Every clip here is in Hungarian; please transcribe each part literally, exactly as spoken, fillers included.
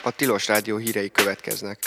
A Tilos Rádió hírei következnek.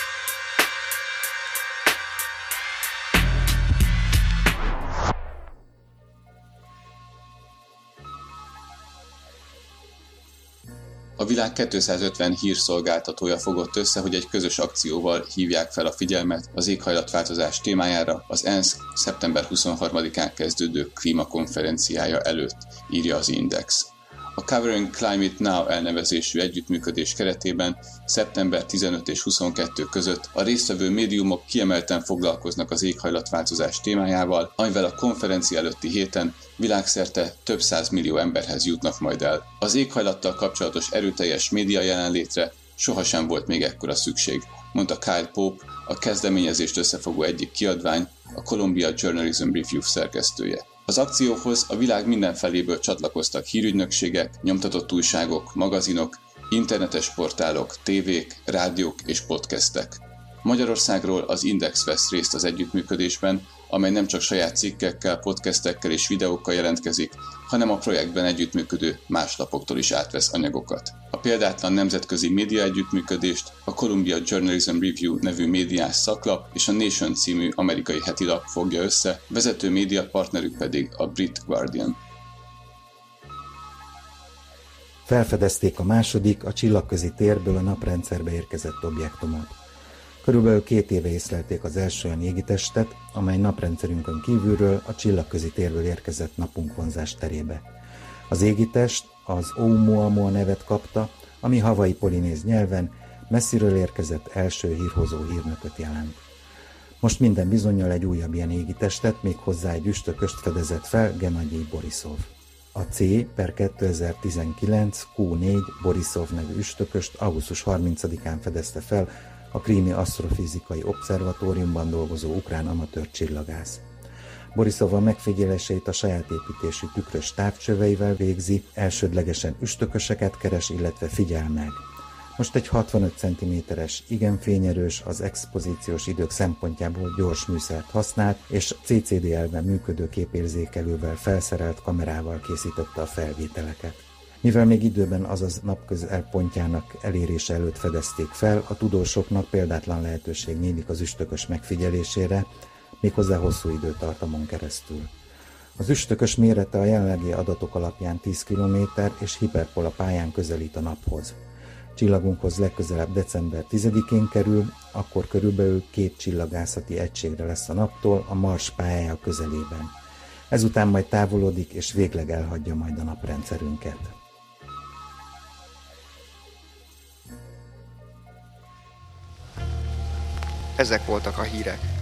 A világ kétszázötven hírszolgáltatója fogott össze, hogy egy közös akcióval hívják fel a figyelmet az éghajlatváltozás témájára az ENSZ szeptember huszonharmadikán kezdődő klímakonferenciája előtt, írja az Index. A Covering Climate Now elnevezésű együttműködés keretében szeptember tizenötödike és huszonkettődike között a résztvevő médiumok kiemelten foglalkoznak az éghajlatváltozás témájával, amivel a konferencia előtti héten világszerte több százmillió emberhez jutnak majd el. Az éghajlattal kapcsolatos erőteljes média jelenlétre sohasem volt még ekkora szükség, mondta Kyle Pope, a kezdeményezést összefogó egyik kiadvány, a Columbia Journalism Review szerkesztője. Az akcióhoz a világ mindenfeléből csatlakoztak hírügynökségek, nyomtatott újságok, magazinok, internetes portálok, tévék, rádiók és podcastek. Magyarországról az Index vesz részt az együttműködésben, amely nem csak saját cikkekkel, podcastekkel és videókkal jelentkezik, hanem a projektben együttműködő más lapoktól is átvesz anyagokat. A példátlan nemzetközi média együttműködést a Columbia Journalism Review nevű médiás szaklap és a Nation című amerikai hetilap fogja össze, vezető médiapartnerük pedig a Brit Guardian. Felfedezték a második, a csillagközi térből a naprendszerbe érkezett objektumot. Körülbelül két éve észlelték az első olyan égitestet, amely naprendszerünkön kívülről a csillagközi térből érkezett napunk vonzás terébe. Az égitest az Oumuamua nevet kapta, ami havai polinéz nyelven messziről érkezett első hírhozó hírnököt jelent. Most minden bizonnyal egy újabb ilyen égitestet, méghozzá egy üstököst fedezett fel Genadij Borisov. A C per kétezer-tizenkilenc Q négy Borisov nevű üstököst augusztus harmincadikán fedezte fel a Krími Asztrofizikai Obszervatóriumban dolgozó ukrán amatőr csillagász. Borisov a megfigyeléseit a saját építésű tükrös távcsöveivel végzi, elsődlegesen üstököseket keres, illetve figyel meg. Most egy hatvanöt centiméteres, igen fényerős, az expozíciós idők szempontjából gyors műszert használt, és C C D elven működő képérzékelővel felszerelt kamerával készítette a felvételeket. Mivel még időben, azaz napközelpontjának elérése előtt fedezték fel, a tudósoknak példátlan lehetőség nyílik az üstökös megfigyelésére, méghozzá hosszú időtartamon keresztül. Az üstökös mérete a jelenlegi adatok alapján tíz kilométer és hiperpola pályán közelít a naphoz. Csillagunkhoz legközelebb december tizedikén kerül, akkor körülbelül két csillagászati egységre lesz a naptól a Mars pályája közelében. Ezután majd távolodik és végleg elhagyja majd a naprendszerünket. Ezek voltak a hírek.